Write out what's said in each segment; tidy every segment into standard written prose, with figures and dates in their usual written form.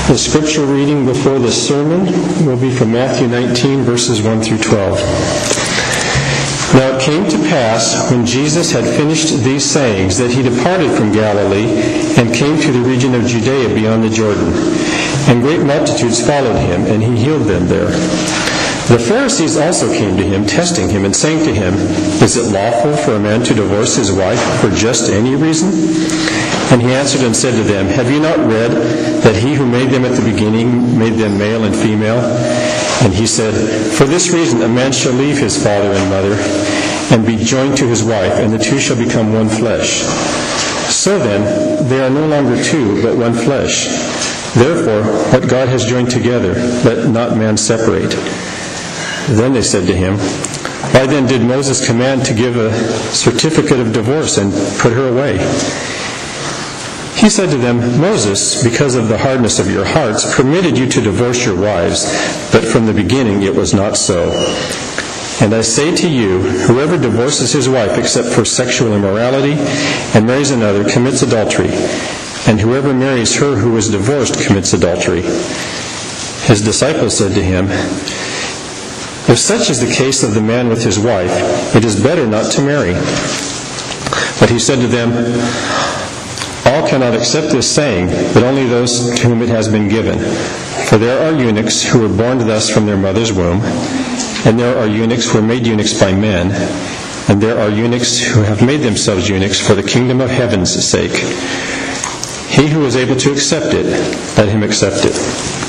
The scripture reading before the sermon will be from Matthew 19, verses 1 through 12. Now it came to pass, when Jesus had finished these sayings, that he departed from Galilee and came to the region of Judea beyond the Jordan. And great multitudes followed him, and he healed them there. The Pharisees also came to him, testing him, and saying to him, Is it lawful for a man to divorce his wife for just any reason? And he answered and said to them, Have you not read that he who made them at the beginning made them male and female? And he said, For this reason a man shall leave his father and mother, and be joined to his wife, and the two shall become one flesh. So then, they are no longer two, but one flesh. Therefore, what God has joined together, let not man separate. Then they said to him, Why then did Moses command to give a certificate of divorce and put her away? He said to them, Moses, because of the hardness of your hearts, permitted you to divorce your wives, but from the beginning it was not so. And I say to you, whoever divorces his wife except for sexual immorality and marries another commits adultery, and whoever marries her who is divorced commits adultery. His disciples said to him, If such is the case of the man with his wife, it is better not to marry. But he said to them, All cannot accept this saying, but only those to whom it has been given. For there are eunuchs who were born thus from their mother's womb, and there are eunuchs who are made eunuchs by men, and there are eunuchs who have made themselves eunuchs for the kingdom of heaven's sake. He who is able to accept it, let him accept it.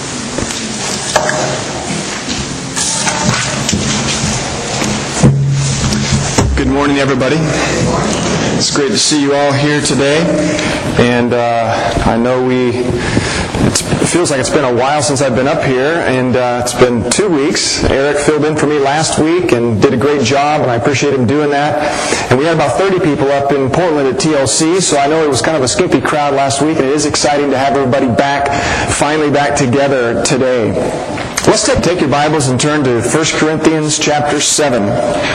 Good morning, everybody. It's great to see you all here today. And I know it feels like it's been a while since I've been up here, and it's been 2 weeks. Eric filled in for me last week and did a great job, and I appreciate him doing that. And we had about 30 people up in Portland at TLC, so I know it was kind of a skimpy crowd last week, and it is exciting to have everybody finally back together today. Let's take your Bibles and turn to 1 Corinthians chapter 7.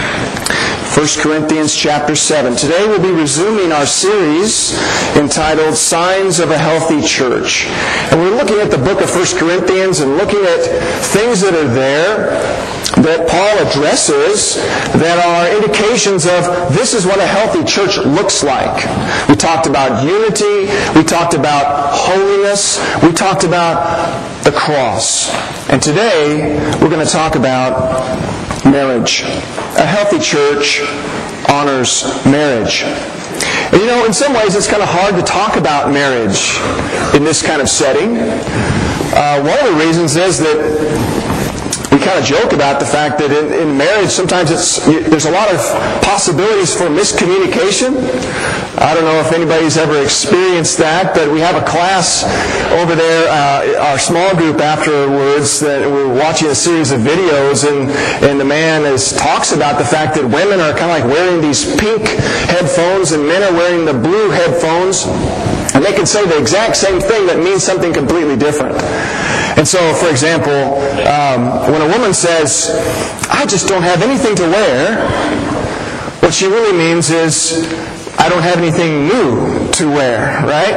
1 Corinthians chapter 7. Today we'll be resuming our series entitled Signs of a Healthy Church. And we're looking at the book of 1 Corinthians and looking at things that are there that Paul addresses that are indications of this is what a healthy church looks like. We talked about unity, we talked about holiness, we talked about the cross. And today we're going to talk about marriage. A healthy church honors marriage. And in some ways it's kind of hard to talk about marriage in this kind of setting. One of the reasons is that we kind of joke about the fact that in marriage sometimes there's a lot of possibilities for miscommunication. I don't know if anybody's ever experienced that, but we have a class over there, our small group afterwards, that we're watching a series of videos, and the man talks about the fact that women are kind of like wearing these pink headphones and men are wearing the blue headphones, and they can say the exact same thing that means something completely different. And so, for example, when a woman says, I just don't have anything to wear, what she really means is, I don't have anything new to wear, right?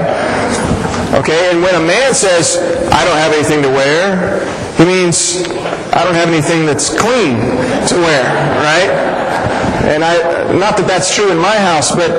Okay, and when a man says, I don't have anything to wear, he means, I don't have anything that's clean to wear, right? And not that that's true in my house, but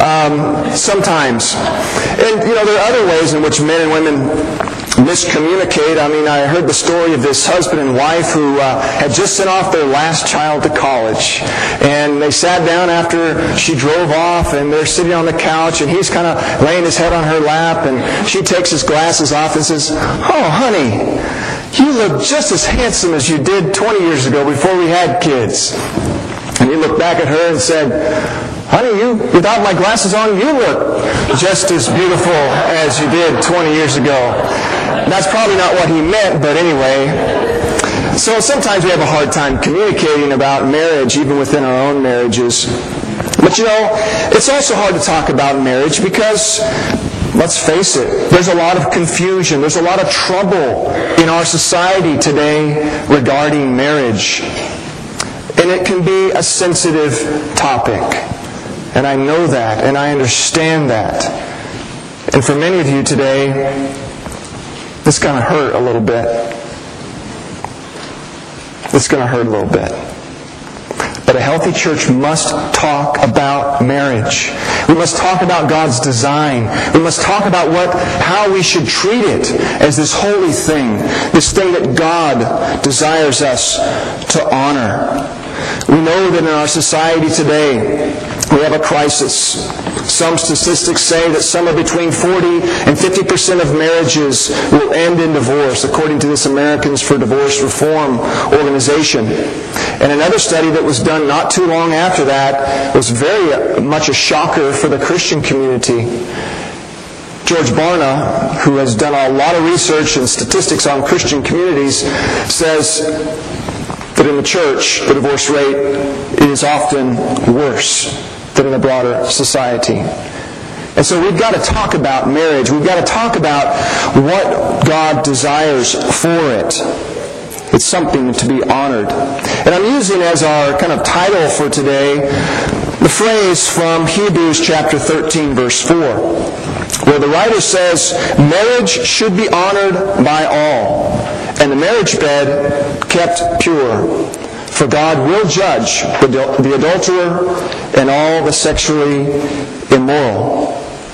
sometimes. And, there are other ways in which men and women miscommunicate. I heard the story of this husband and wife who had just sent off their last child to college. And they sat down after she drove off, and they're sitting on the couch, and he's kind of laying his head on her lap, and she takes his glasses off and says, Oh, honey, you look just as handsome as you did 20 years ago before we had kids. And he looked back at her and said, Honey, without my glasses on, you look just as beautiful as you did 20 years ago. That's probably not what he meant, but anyway. So sometimes we have a hard time communicating about marriage, even within our own marriages. But it's also hard to talk about marriage because, let's face it, there's a lot of confusion. There's a lot of trouble in our society today regarding marriage. And it can be a sensitive topic. And I know that, and I understand that. And for many of you today, It's going to hurt a little bit. It's going to hurt a little bit. But a healthy church must talk about marriage. We must talk about God's design. We must talk about how we should treat it as this holy thing, this thing that God desires us to honor. We know that in our society today, we have a crisis. Some statistics say that somewhere between 40 and 50% of marriages will end in divorce, according to this Americans for Divorce Reform organization. And another study that was done not too long after that was very much a shocker for the Christian community. George Barna, who has done a lot of research and statistics on Christian communities, says that in the church, the divorce rate is often worse than in the broader society. And so we've got to talk about marriage. We've got to talk about what God desires for it. It's something to be honored. And I'm using as our kind of title for today the phrase from Hebrews chapter 13, verse 4, where the writer says, "Marriage should be honored by all, and the marriage bed kept pure. For God will judge the adulterer and all the sexually immoral."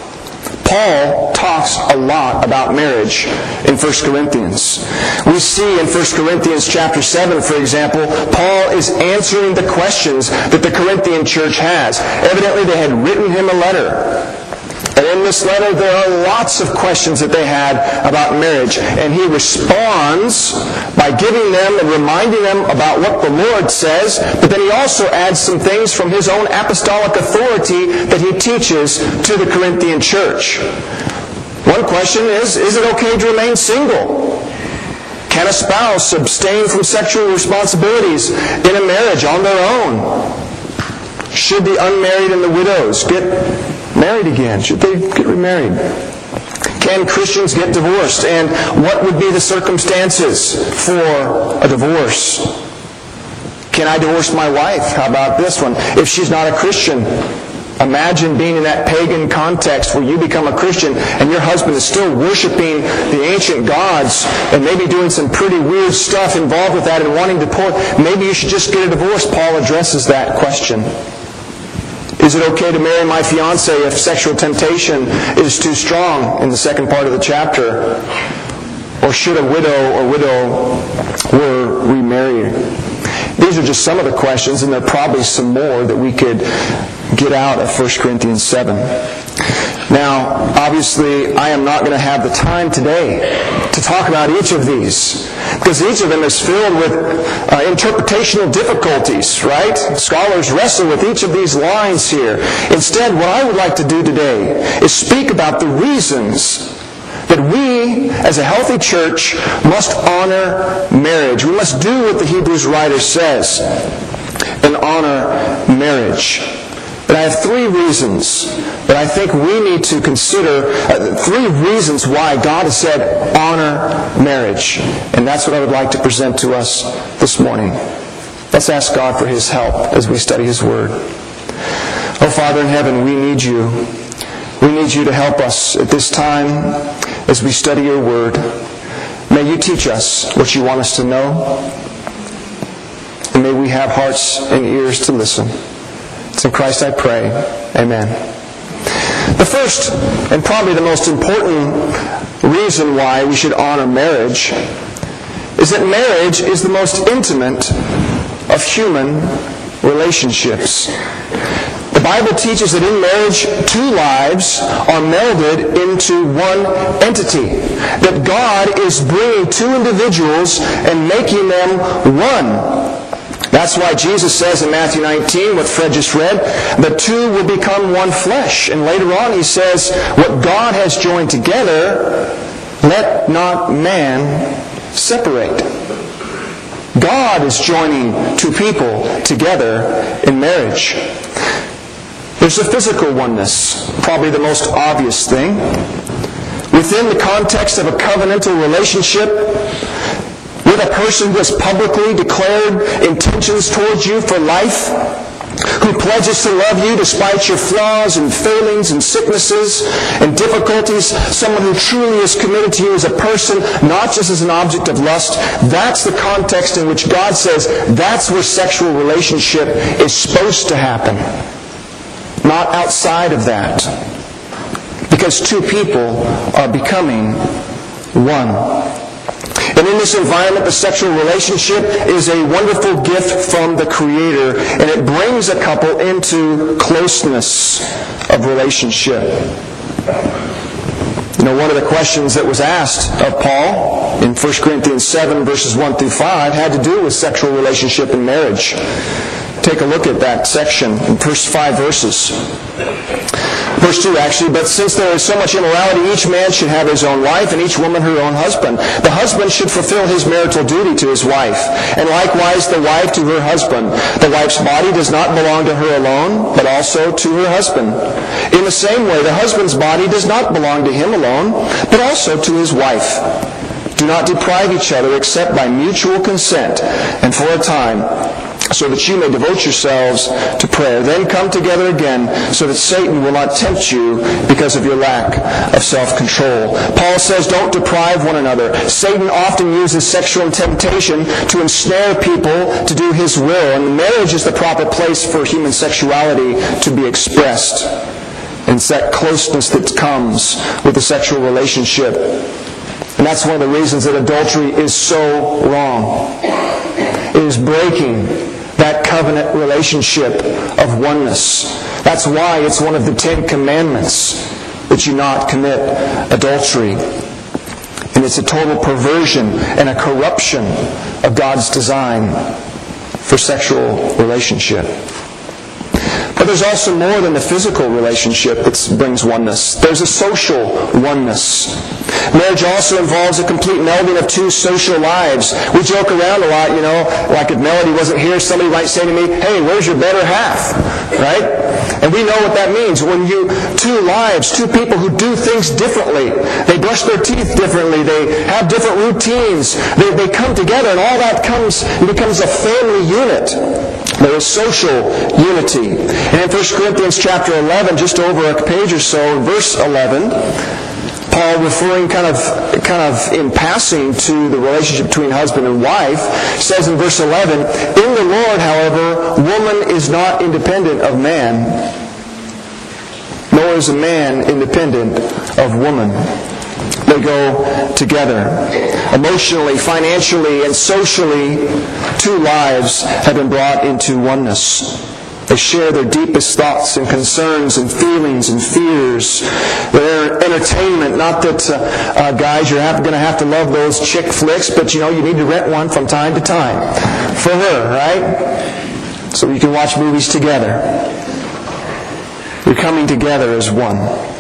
Paul talks a lot about marriage in 1 Corinthians. We see in 1 Corinthians chapter 7, for example, Paul is answering the questions that the Corinthian church has. Evidently, they had written him a letter. And in this letter, there are lots of questions that they had about marriage. And he responds by giving them and reminding them about what the Lord says, but then he also adds some things from his own apostolic authority that he teaches to the Corinthian church. One question is it okay to remain single? Can a spouse abstain from sexual responsibilities in a marriage on their own? Should the unmarried and the widows get married again? Should they get remarried? Can Christians get divorced? And what would be the circumstances for a divorce? Can I divorce my wife? How about this one? If she's not a Christian, imagine being in that pagan context where you become a Christian and your husband is still worshiping the ancient gods and maybe doing some pretty weird stuff involved with that and wanting to pull it. Maybe you should just get a divorce. Paul addresses that question. Is it okay to marry my fiancé if sexual temptation is too strong in the second part of the chapter? Or should a widow or widower remarry? These are just some of the questions, and there are probably some more that we could get out of 1 Corinthians 7. Now, obviously, I am not going to have the time today to talk about each of these, because each of them is filled with interpretational difficulties, right? Scholars wrestle with each of these lines here. Instead, what I would like to do today is speak about the reasons that we, as a healthy church, must honor marriage. We must do what the Hebrews writer says and honor marriage. But I have three reasons that I think we need to consider, three reasons why God has said honor marriage. And that's what I would like to present to us this morning. Let's ask God for His help as we study His Word. Oh, Father in heaven, we need You. We need You to help us at this time as we study Your Word. May You teach us what You want us to know. And may we have hearts and ears to listen. It's in Christ I pray. Amen. The first and probably the most important reason why we should honor marriage is that marriage is the most intimate of human relationships. The Bible teaches that in marriage, two lives are melded into one entity. That God is bringing two individuals and making them one. That's why Jesus says in Matthew 19, what Fred just read, the two will become one flesh. And later on He says, what God has joined together, let not man separate. God is joining two people together in marriage. There's a physical oneness, probably the most obvious thing. Within the context of a covenantal relationship, with a person who has publicly declared intentions towards you for life, who pledges to love you despite your flaws and failings and sicknesses and difficulties, someone who truly is committed to you as a person, not just as an object of lust. That's the context in which God says that's where sexual relationship is supposed to happen, not outside of that. Because two people are becoming one. And in this environment, the sexual relationship is a wonderful gift from the Creator, and it brings a couple into closeness of relationship. You know, one of the questions that was asked of Paul in 1 Corinthians 7, verses 1 through 5, had to do with sexual relationship and marriage. Take a look at that section in first 5 verses. Verse 2, actually, but since there is so much immorality, each man should have his own wife, and each woman her own husband. The husband should fulfill his marital duty to his wife, and likewise the wife to her husband. The wife's body does not belong to her alone, but also to her husband. In the same way, the husband's body does not belong to him alone, but also to his wife. Do not deprive each other except by mutual consent, and for a time, so that you may devote yourselves to prayer. Then come together again, so that Satan will not tempt you because of your lack of self-control. Paul says, don't deprive one another. Satan often uses sexual temptation to ensnare people to do his will, and marriage is the proper place for human sexuality to be expressed. And it's that closeness that comes with the sexual relationship. And that's one of the reasons that adultery is so wrong. It is breaking that covenant relationship of oneness. That's why it's one of the 10 commandments that you not commit adultery. And it's a total perversion and a corruption of God's design for sexual relationship. But there's also more than the physical relationship that brings oneness. There's a social oneness. Marriage also involves a complete melding of two social lives. We joke around a lot, you know, like if Melody wasn't here, somebody might say to me, hey, where's your better half? Right? And we know what that means. When two people who do things differently, they brush their teeth differently, they have different routines, they come together, and all that becomes a family unit. There is social unity. And in 1 Corinthians chapter 11, just over a page or so, verse 11, Paul, referring kind of in passing to the relationship between husband and wife, says in verse 11, in the Lord, however, woman is not independent of man, nor is a man independent of woman. They go together. Emotionally, financially, and socially, two lives have been brought into oneness. They share their deepest thoughts and concerns and feelings and fears. Their entertainment, not that, guys, you're going to have to love those chick flicks, but you need to rent one from time to time for her, right? So you can watch movies together. You're coming together as one.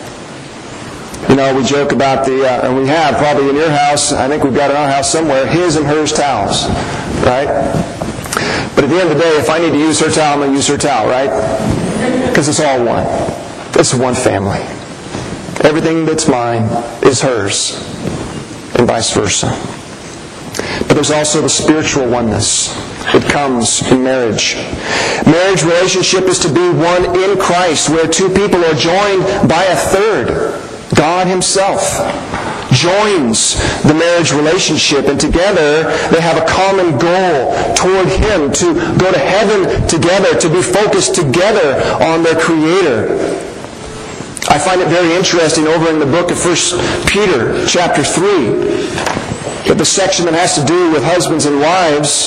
We joke about and we have probably in your house, I think we've got in our house somewhere, his and hers towels, right? But at the end of the day, if I need to use her towel, I'm going to use her towel, right? Because it's all one. It's one family. Everything that's mine is hers, and vice versa. But there's also the spiritual oneness that comes in marriage. Marriage relationship is to be one in Christ, where two people are joined by a third. God Himself joins the marriage relationship, and together they have a common goal toward Him, to go to heaven together, to be focused together on their Creator. I find it very interesting over in the book of 1 Peter chapter 3, that the section that has to do with husbands and wives,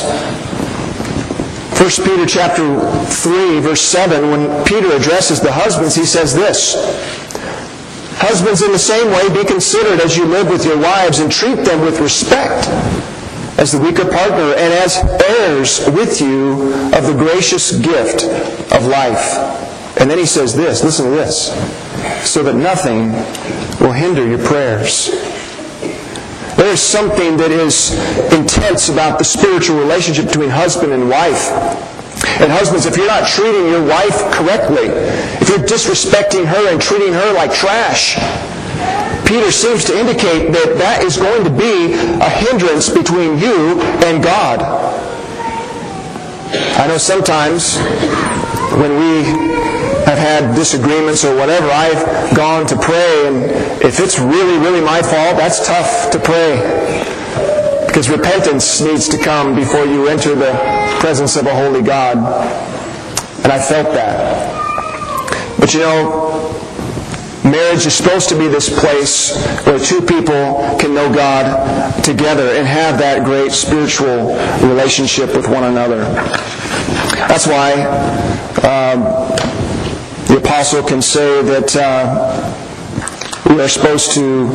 1 Peter chapter 3 verse 7, when Peter addresses the husbands, he says this, husbands, in the same way, be considerate as you live with your wives, and treat them with respect as the weaker partner and as heirs with you of the gracious gift of life. And then he says this, listen to this, so that nothing will hinder your prayers. There is something that is intense about the spiritual relationship between husband and wife. And husbands, if you're not treating your wife correctly, if you're disrespecting her and treating her like trash, Peter seems to indicate that that is going to be a hindrance between you and God. I know sometimes when we have had disagreements or whatever, I've gone to pray, and if it's really, really my fault, that's tough to pray. Because repentance needs to come before you enter the presence of a holy God. And I felt that. But you know, marriage is supposed to be this place where two people can know God together and have that great spiritual relationship with one another. That's why the apostle can say that we are supposed to,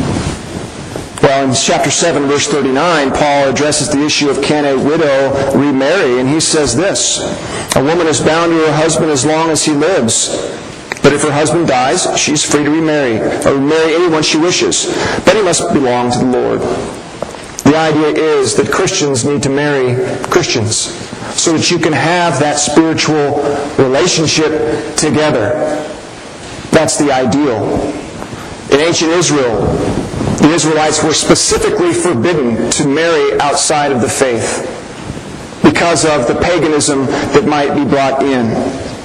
well, in chapter 7, verse 39, Paul addresses the issue of can a widow remarry, and he says this: a woman is bound to her husband as long as he lives. But if her husband dies, she's free to remarry, or marry anyone she wishes. But he must belong to the Lord. The idea is that Christians need to marry Christians so that you can have that spiritual relationship together. That's the ideal. In ancient Israel, the Israelites were specifically forbidden to marry outside of the faith because of the paganism that might be brought in.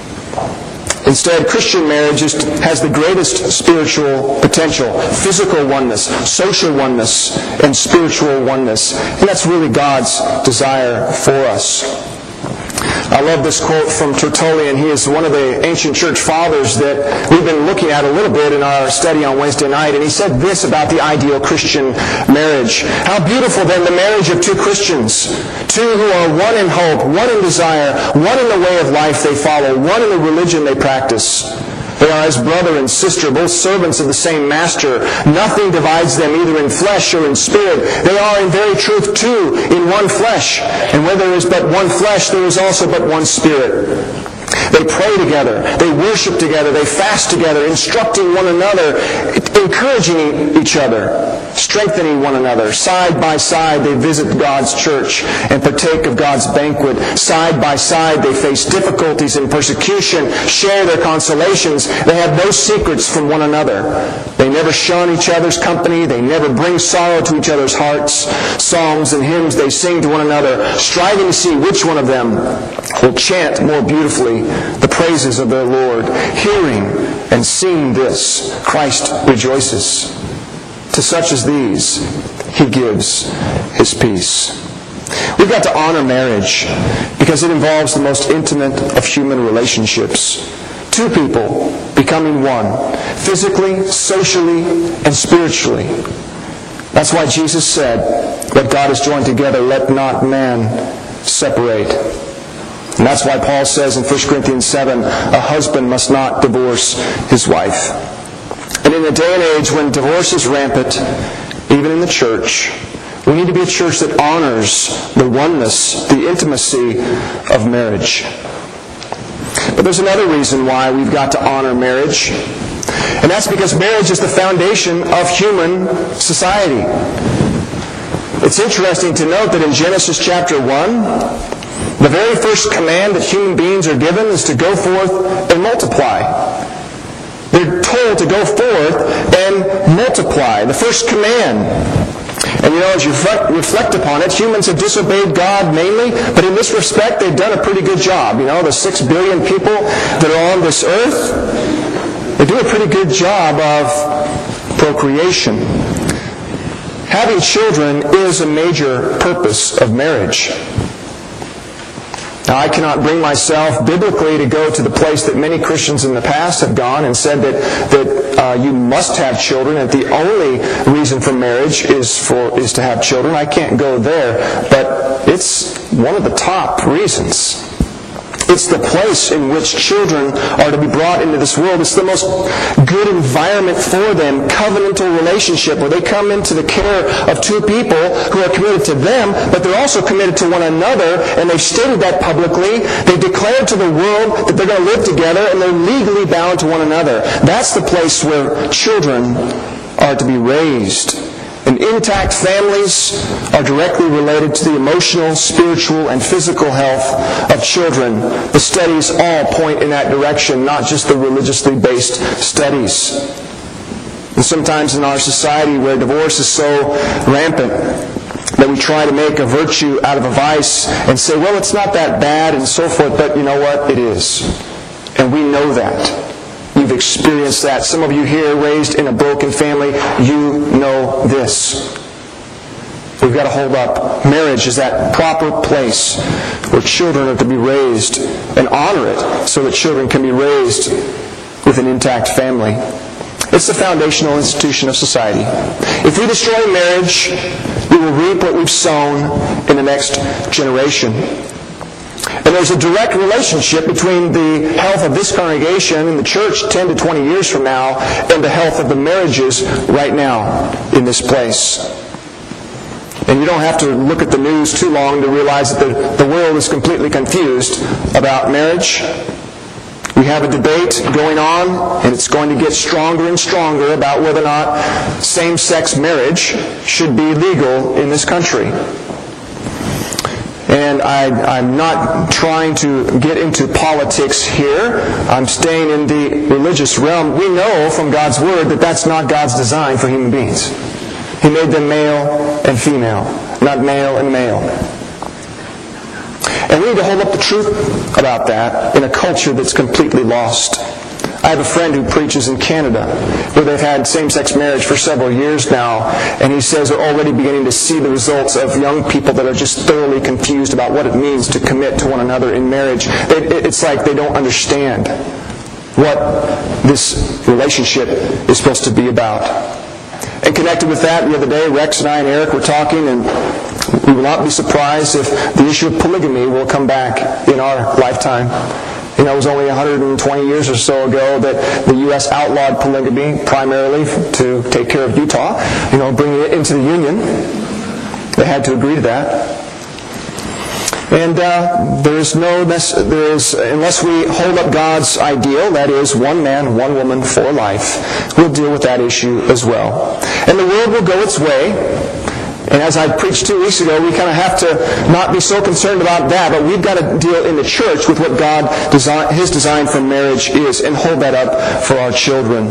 Instead, Christian marriage has the greatest spiritual potential: physical oneness, social oneness, and spiritual oneness. And that's really God's desire for us. I love this quote from Tertullian. He is one of the ancient church fathers that we've been looking at a little bit in our study on Wednesday night. And he said this about the ideal Christian marriage: how beautiful then the marriage of two Christians, two who are one in hope, one in desire, one in the way of life they follow, one in the religion they practice. They are as brother and sister, both servants of the same master. Nothing divides them either in flesh or in spirit. They are in very truth two in one flesh. And where there is but one flesh, there is also but one spirit. They pray together, they worship together, they fast together, instructing one another, encouraging each other, strengthening one another. Side by side they visit God's church and partake of God's banquet. Side by side they face difficulties and persecution, share their consolations. They have no secrets from one another. They never shun each other's company. They never bring sorrow to each other's hearts. Psalms and hymns they sing to one another, striving to see which one of them will chant more beautifully the praises of their Lord. Hearing and seeing this, Christ rejoices. To such as these, He gives His peace. We've got to honor marriage because it involves the most intimate of human relationships. Two people becoming one, physically, socially, and spiritually. That's why Jesus said, "What God has joined together, let not man separate." And that's why Paul says in 1 Corinthians 7, a husband must not divorce his wife. And in a day and age when divorce is rampant, even in the church, we need to be a church that honors the oneness, the intimacy of marriage. But there's another reason why we've got to honor marriage. And that's because marriage is the foundation of human society. It's interesting to note that in Genesis chapter 1, the very first command that human beings are given is to go forth and multiply. They're told to go forth and multiply. The first command. And you know, as you reflect upon it, humans have disobeyed God mainly, but in this respect, they've done a pretty good job. You know, the 6 billion people that are on this earth, they do a pretty good job of procreation. Having children is a major purpose of marriage. Now, I cannot bring myself biblically to go to the place that many Christians in the past have gone and said that you must have children, and the only reason for marriage is to have children. I can't go there, but it's one of the top reasons. It's the place in which children are to be brought into this world. It's the most good environment for them, covenantal relationship, where they come into the care of two people who are committed to them, but they're also committed to one another, and they've stated that publicly. They've declared to the world that they're going to live together, and they're legally bound to one another. That's the place where children are to be raised. And intact families are directly related to the emotional, spiritual, and physical health of children. The studies all point in that direction, not just the religiously based studies. And sometimes in our society where divorce is so rampant that we try to make a virtue out of a vice and say, well, it's not that bad and so forth, but you know what? It is. And we know that. You've experienced that. Some of you here raised in a broken family, you know this. We've got to hold up. Marriage is that proper place where children are to be raised, and honor it so that children can be raised with an intact family. It's the foundational institution of society. If we destroy marriage, we will reap what we've sown in the next generation. And there's a direct relationship between the health of this congregation and the church 10 to 20 years from now and the health of the marriages right now in this place. And you don't have to look at the news too long to realize that the world is completely confused about marriage. We have a debate going on, and it's going to get stronger and stronger about whether or not same-sex marriage should be legal in this country. And I'm not trying to get into politics here. I'm staying in the religious realm. We know from God's Word that that's not God's design for human beings. He made them male and female, not male and male. And we need to hold up the truth about that in a culture that's completely lost. I have a friend who preaches in Canada where they've had same-sex marriage for several years now, and he says they're already beginning to see the results of young people that are just thoroughly confused about what it means to commit to one another in marriage. It's like they don't understand what this relationship is supposed to be about. And connected with that, the other day, Rex and I and Eric were talking, and we will not be surprised if the issue of polygamy will come back in our lifetime. It was only 120 years or so ago that the U.S. outlawed polygamy, primarily to take care of Utah, bringing it into the Union. They had to agree to that. And unless we hold up God's ideal, that is, one man, one woman for life, we'll deal with that issue as well. And the world will go its way. And as I preached 2 weeks ago, we kind of have to not be so concerned about that, but we've got to deal in the church with what His design for marriage is, and hold that up for our children.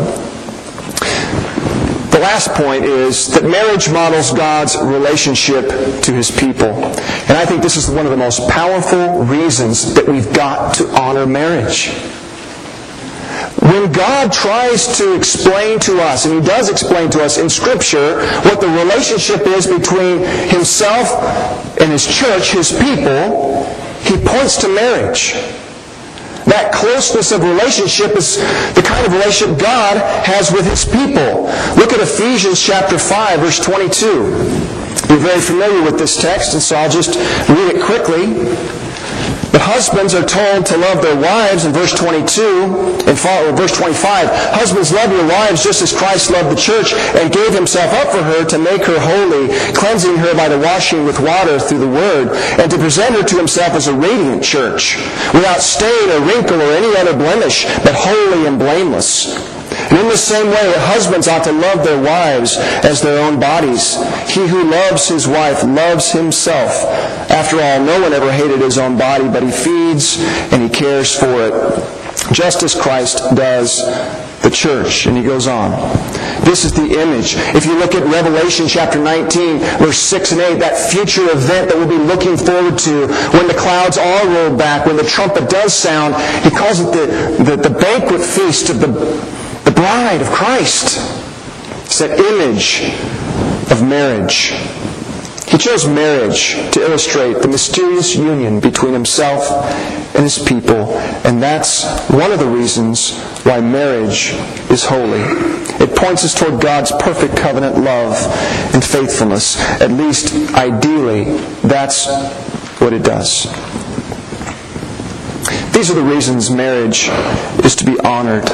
The last point is that marriage models God's relationship to His people. And I think this is one of the most powerful reasons that we've got to honor marriage. When God tries to explain to us, and He does explain to us in Scripture, what the relationship is between Himself and His church, His people, He points to marriage. That closeness of relationship is the kind of relationship God has with His people. Look at Ephesians chapter 5, verse 22. You're very familiar with this text, and so I'll just read it quickly. But husbands are told to love their wives in verse 22 and verse 25. Husbands, love your wives just as Christ loved the church and gave Himself up for her to make her holy, cleansing her by the washing with water through the Word, and to present her to Himself as a radiant church, without stain or wrinkle or any other blemish, but holy and blameless. And in the same way, husbands ought to love their wives as their own bodies. He who loves his wife loves himself. After all, no one ever hated his own body, but he feeds and he cares for it, just as Christ does the church. And he goes on. This is the image. If you look at Revelation chapter 19, verse 6 and 8, that future event that we'll be looking forward to, when the clouds are rolled back, when the trumpet does sound, he calls it the banquet feast of the bride of Christ. It's that image of marriage. He chose marriage to illustrate the mysterious union between Himself and His people, and that's one of the reasons why marriage is holy. It points us toward God's perfect covenant love and faithfulness. At least, ideally, that's what it does. These are the reasons marriage is to be honored.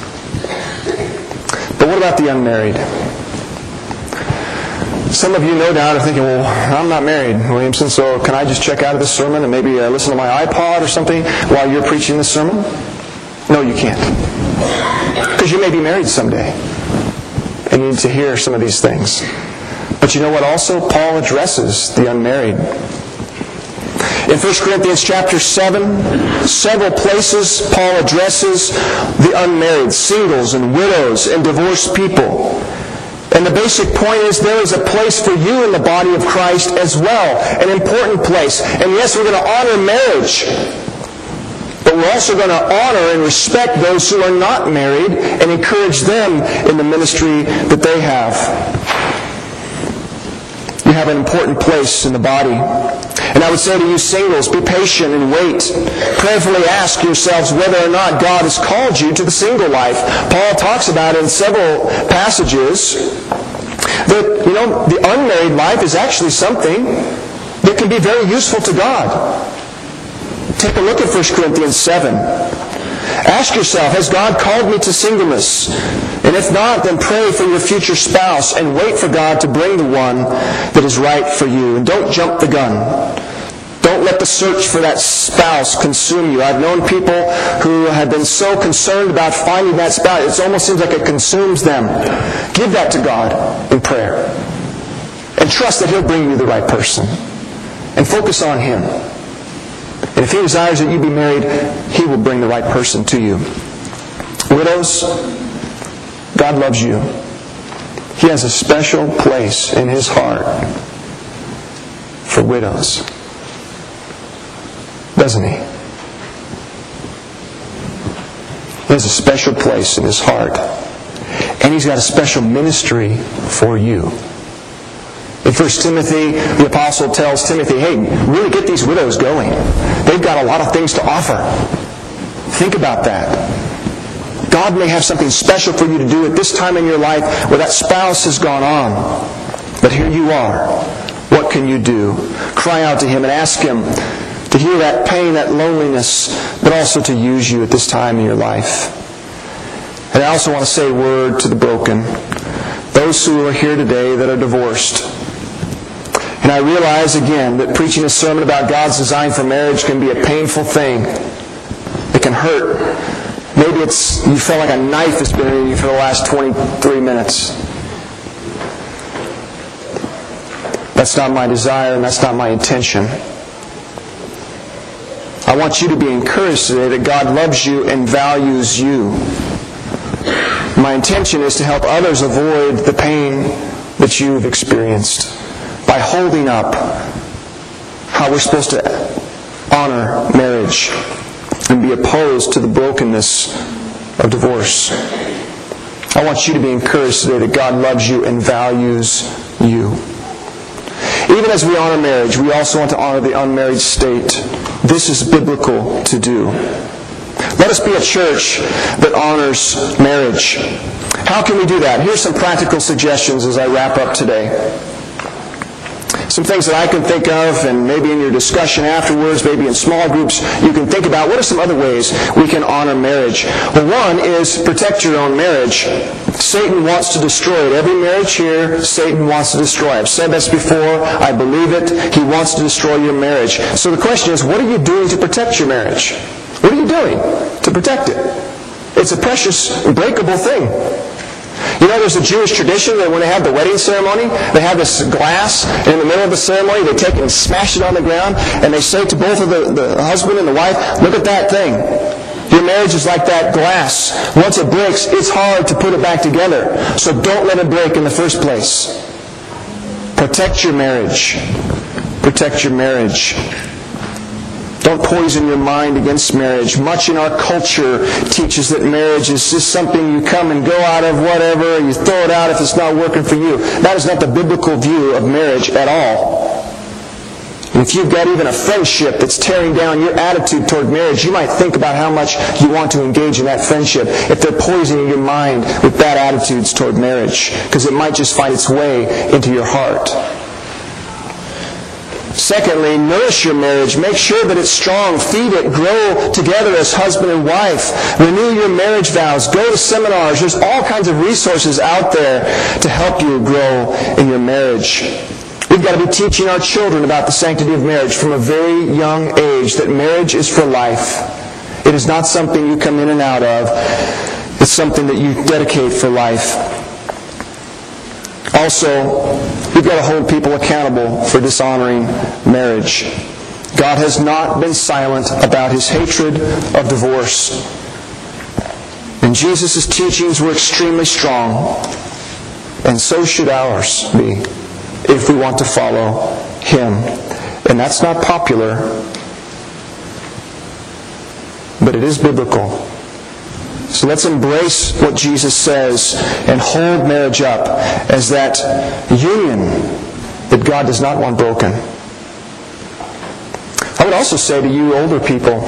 But what about the unmarried? Some of you, no doubt, are thinking, well, I'm not married, Williamson, so can I just check out of this sermon and maybe listen to my iPod or something while you're preaching this sermon? No, you can't. Because you may be married someday and you need to hear some of these things. But you know what also? Paul addresses the unmarried. In 1 Corinthians chapter 7, several places Paul addresses the unmarried, singles and widows and divorced people. And the basic point is there is a place for you in the body of Christ as well, an important place. And yes, we're going to honor marriage. But we're also going to honor and respect those who are not married and encourage them in the ministry that they have. You have an important place in the body. And I would say to you singles, be patient and wait. Prayerfully ask yourselves whether or not God has called you to the single life. Paul talks about in several passages that, the unmarried life is actually something that can be very useful to God. Take a look at 1 Corinthians 7. Ask yourself, has God called me to singleness? And if not, then pray for your future spouse and wait for God to bring the one that is right for you. And don't jump the gun. Don't let the search for that spouse consume you. I've known people who have been so concerned about finding that spouse, it almost seems like it consumes them. Give that to God in prayer. And trust that He'll bring you the right person. And focus on Him. And if He desires that you be married, He will bring the right person to you. Widows, God loves you. He has a special place in His heart for widows. Doesn't He? He has a special place in His heart. And He's got a special ministry for you. In 1 Timothy, the apostle tells Timothy, hey, really get these widows going. They've got a lot of things to offer. Think about that. God may have something special for you to do at this time in your life where that spouse has gone on. But here you are. What can you do? Cry out to Him and ask Him to heal that pain, that loneliness, but also to use you at this time in your life. And I also want to say a word to the broken. Those who are here today that are divorced. And I realize again that preaching a sermon about God's design for marriage can be a painful thing. It can hurt. Maybe you felt like a knife has been in you for the last 23 minutes. That's not my desire and that's not my intention. I want you to be encouraged today that God loves you and values you. My intention is to help others avoid the pain that you've experienced by holding up how we're supposed to honor marriage and be opposed to the brokenness of divorce. I want you to be encouraged today that God loves you and values you. Even as we honor marriage, we also want to honor the unmarried state. This is biblical to do. Let us be a church that honors marriage. How can we do that? Here's some practical suggestions as I wrap up today. Some things that I can think of, and maybe in your discussion afterwards, maybe in small groups, you can think about what are some other ways we can honor marriage. Well, one is protect your own marriage. Satan wants to destroy it. Every marriage here, Satan wants to destroy. I've said this before. I believe it. He wants to destroy your marriage. So the question is, what are you doing to protect your marriage? What are you doing to protect it? It's a precious, breakable thing. There's a Jewish tradition that when they have the wedding ceremony, they have this glass, and in the middle of the ceremony, they take it and smash it on the ground, and they say to both of the husband and the wife, look at that thing. Your marriage is like that glass. Once it breaks, it's hard to put it back together. So don't let it break in the first place. Protect your marriage. Protect your marriage. Don't poison your mind against marriage. Much in our culture teaches that marriage is just something you come and go out of whatever, and you throw it out if it's not working for you. That is not the biblical view of marriage at all. And if you've got even a friendship that's tearing down your attitude toward marriage, you might think about how much you want to engage in that friendship if they're poisoning your mind with bad attitudes toward marriage, because it might just find its way into your heart. Secondly, nourish your marriage. Make sure that it's strong. Feed it. Grow together as husband and wife. Renew your marriage vows. Go to seminars. There's all kinds of resources out there to help you grow in your marriage. We've got to be teaching our children about the sanctity of marriage from a very young age, that marriage is for life. It is not something you come in and out of. It's something that you dedicate for life. Also, we've got to hold people accountable for dishonoring marriage. God has not been silent about His hatred of divorce. And Jesus' teachings were extremely strong. And so should ours be, if we want to follow Him. And that's not popular. but it is biblical. So let's embrace what Jesus says and hold marriage up as that union that God does not want broken. I would also say to you older people,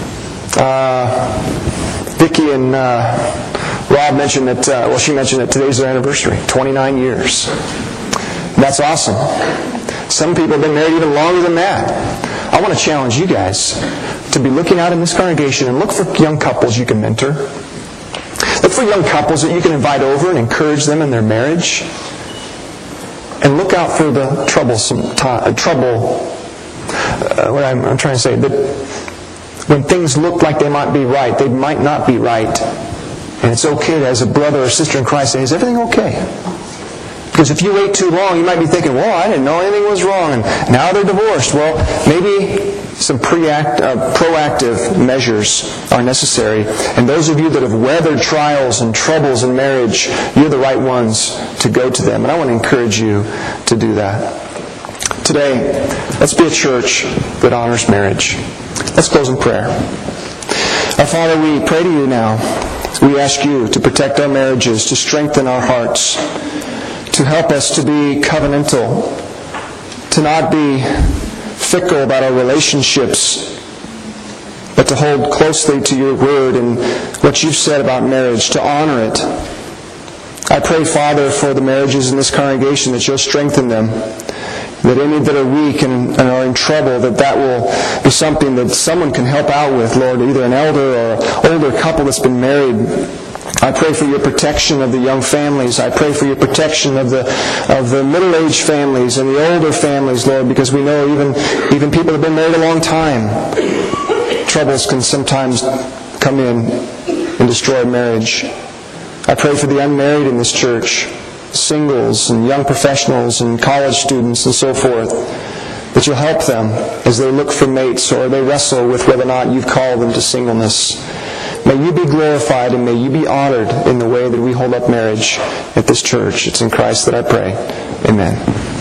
Vicki and Rob mentioned that, she mentioned that today's their anniversary, 29 years. That's awesome. Some people have been married even longer than that. I want to challenge you guys to be looking out in this congregation and look for young couples you can mentor. Look for young couples that you can invite over and encourage them in their marriage. And look out for the what I'm trying to say, that when things look like they might be right, they might not be right. And it's okay to, as a brother or sister in Christ, say, is everything okay? Because if you wait too long, you might be thinking, well, I didn't know anything was wrong, and now they're divorced. Well, maybe some proactive measures are necessary. And those of you that have weathered trials and troubles in marriage, you're the right ones to go to them. And I want to encourage you to do that. Today, let's be a church that honors marriage. Let's close in prayer. Our Father, we pray to you now. We ask you to protect our marriages, to strengthen our hearts, to help us to be covenantal, to not be fickle about our relationships, but to hold closely to your word and what you've said about marriage, to honor it. I pray, Father, for the marriages in this congregation, that you'll strengthen them, that any that are weak and are in trouble, that will be something that someone can help out with, Lord, either an elder or older couple that's been married. I pray for your protection of the young families. I pray for your protection of the middle-aged families and the older families, Lord, because we know even people that have been married a long time, troubles can sometimes come in and destroy marriage. I pray for the unmarried in this church, singles and young professionals and college students and so forth, that you'll help them as they look for mates or they wrestle with whether or not you've called them to singleness. May you be glorified and may you be honored in the way that we hold up marriage at this church. It's in Christ that I pray. Amen.